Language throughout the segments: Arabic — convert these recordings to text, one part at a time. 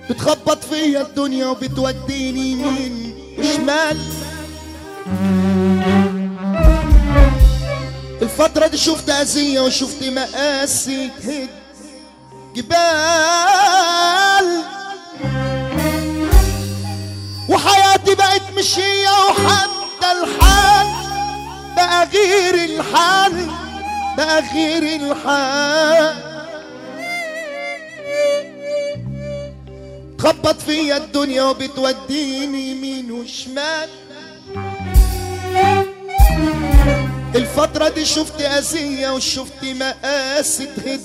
بتخبط فيا الدنيا وبتوديني يمين وشمال. الفترة دي شفت أذية وشفت مقاسي تهد جبال، وحياتي بقت مش هي وحتى الحال بقى غير الحال، بقى غير الحال. تخبط فيا الدنيا وبتوديني يمين وشمال. الفترة دي شفت أذية وشفت مقاسي تهد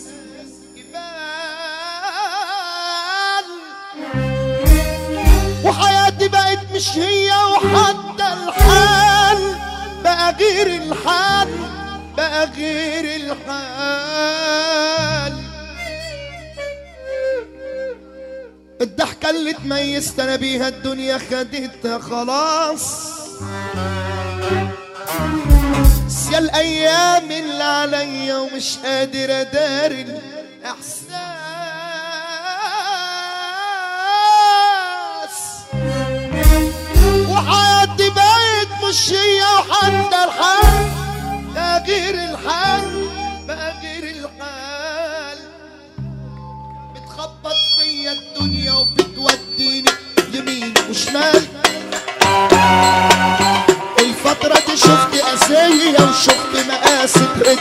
جبال، وحياتي بقت مش هي وحتى الحال بقى غير الحال، بقى غير الحال. الضحكة اللي تميزت انا بيها الدنيا خدتها خلاص، يا الايام اللي عليا ومش قادر اداري الاحساس. وحياتي بقت مش هي وحتى الحال بقى غير الحال، بقى غير الحال. بتخبط فيا الدنيا وبتوديني يمين وشمال. الفترة دي شفت أذية وشفت مقاسي تهد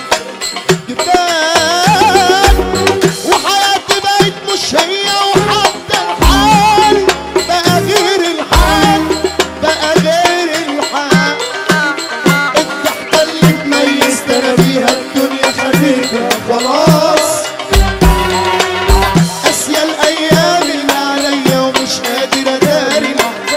جبال، وحياتي بقت مش هي وحتى الحال بقى غير الحال، بقى غير الحال. الضحكة اللي تميزت أنا بيها الدنيا خدتها خلاص، قاسية الأيام اللي عليا ومش قادر أداري.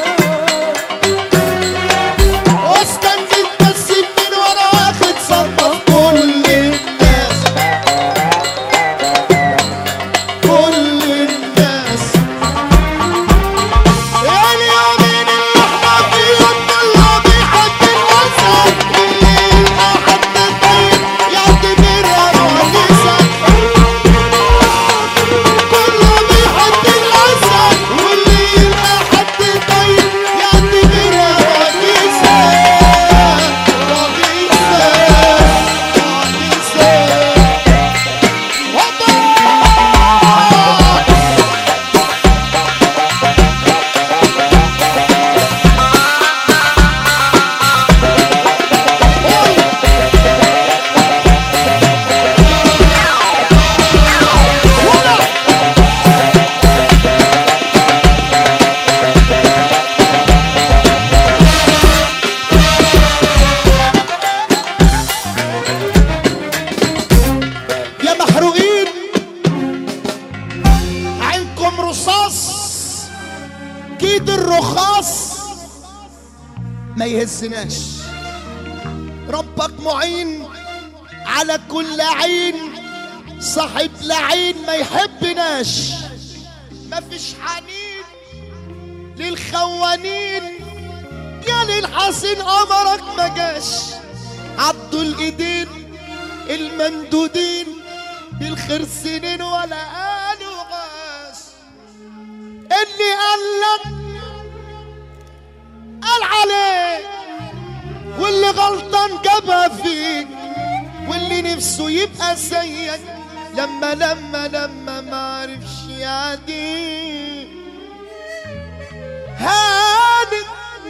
اكيد الرخاص ما يهزناش، ربك معين على كل عين، صاحب لعين ما يحبناش. مفيش حنين للخوانين، يا للحسين امرك ما جاش. عضوا الايدين الممدودين بالخير سنين ولا قالوا غاش. اللي قالك قال عليك، واللي غلطان جابها فيك، واللي نفسه يبقى زيك لما معرفش يعديك. هانت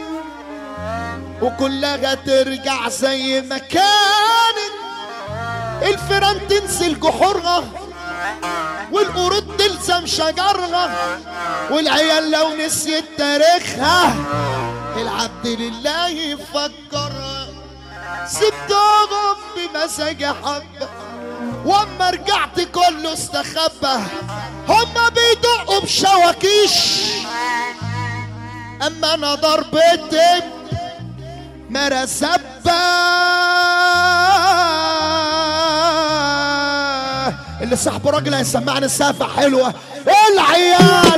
وكلها ترجع زي ما كانت، الفيران تنزل جحورها والقرود تلزم شجرها، والعيال لو نسيت تاريخها العبد لله يفكرها. سبتهم بمزاج حبة واما رجعت كله استخبى، هما بيدقوا بشواكيش اما انا ضربتي مرسبة. اللي صاحبه راجل هيسمعني السقفة حلوة. العيال